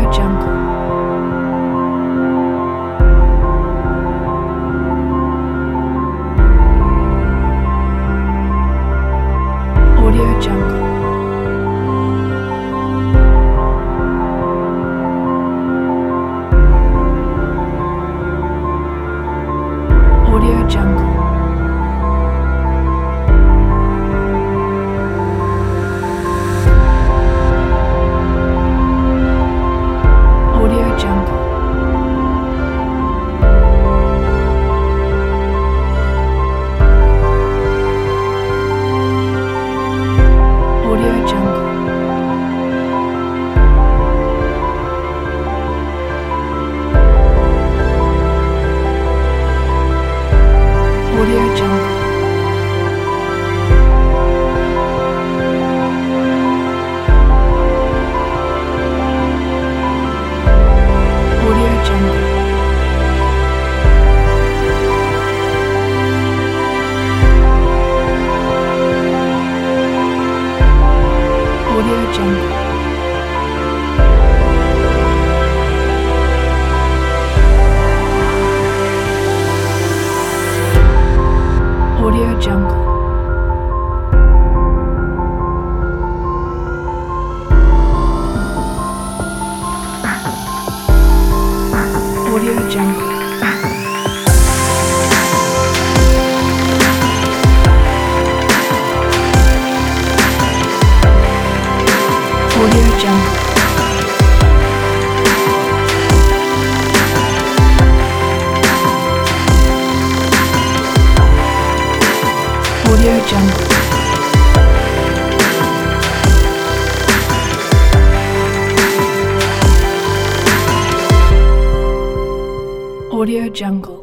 Audio Jungle. Audio Jungle. Audio Jungle. Audio Jungle. Audio Jungle. Audio Jungle. Audio Jungle. Audio Jungle. Audio Jungle. Audio Jungle. Audio Jungle. Audio Jungle. Audio Jungle.